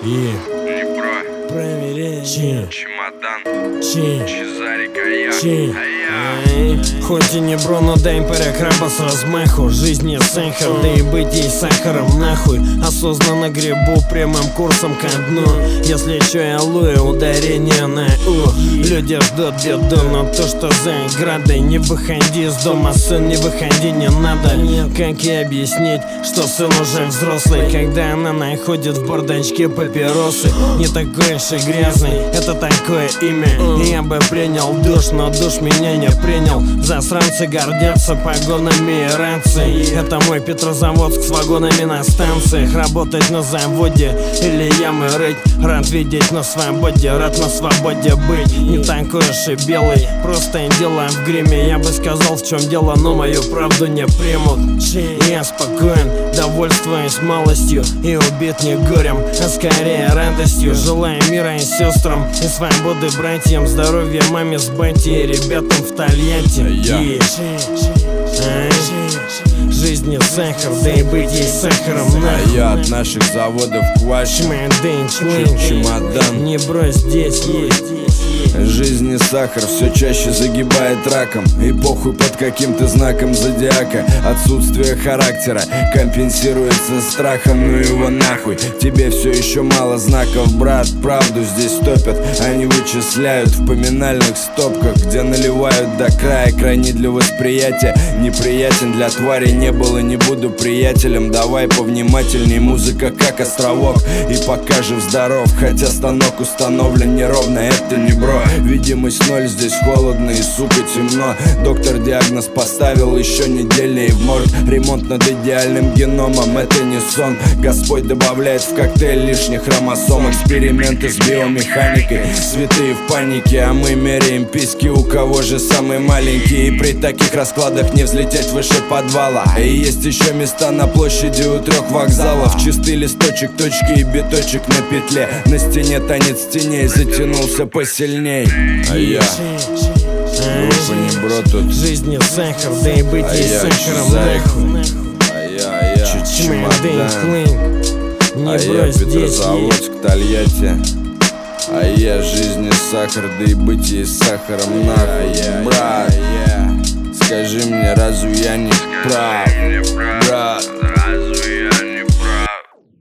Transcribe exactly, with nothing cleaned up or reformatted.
И Днепро, проверяй Чи чемодан, Чи Чезарик, а я, Чи а я. Ай, хоть и не бро, но дай перекраба с размаху. Жизнь не сахар, да и быть ей сахаром нахуй. Осознанно гребу прямым курсом ко дну. Если чё, я лую, ударение на у. Люди ждут беду, но то, что за оградой. Не выходи из дома, сын, не выходи, не надо. Как ей объяснить, что сын уже взрослый, когда она находит в бардачке папиросы? Не такой уж и грязный, это такое имя. Я бы принял душ, но душ меня не принял. Засранцы гордятся погонами и рацией. Это мой Петрозаводск с вагонами на станциях. Работать на заводе или ямы рыть. Рад видеть на свободе, рад на свободе быть. Не такой уж и белый, просто дело в гриме. Я бы сказал, в чем дело, но мою правду не примут. Я спокоен, довольствуюсь малостью и убит не горем, а скорее радостью. Желаю мира и сестрам, и свободы братьям, здоровья маме с батей и ребятам в Тольятти. И... Жизнь не сахар, да и быть ей сахаром нахуй. А я от наших заводов квач, чемодан. Не брось, здесь есть. Жизнь не сахар, все чаще загибает раком. И похуй под каким-то знаком зодиака. Отсутствие характера компенсируется страхом, ну его нахуй. Тебе все еще мало знаков, брат, правду здесь топят. Они вычисляют в поминальных стопках, где наливают до края, крайне для восприятия. Неприятен для твари, не был и не буду приятелем. Давай повнимательней, музыка как островок. И пока жив здоров, хотя станок установлен неровно, это не бро. Видимость ноль, здесь холодно и, сука, темно. Доктор диагноз поставил, еще неделя и в морг. Ремонт над идеальным геномом, это не сон. Господь добавляет в коктейль лишних хромосом. Эксперименты с биомеханикой, святые в панике, а мы меряем письки, у кого же самый маленький. И при таких раскладах не взлететь выше подвала. И есть еще места на площади у трех вокзалов. Чистый листочек, точки и биточек на петле. На стене танец теней затянулся посильней. А я группа не бро тут. Жизнь не сахар, да и быть А ей я сахаром Чезарик. нахуй. А я, а я чемодан. Не А я брось, здесь Петрозаводск, Тольятти. А я жизнь не сахар, да и быть ей сахаром нахуй. Брат, скажи мне, разве я не прав?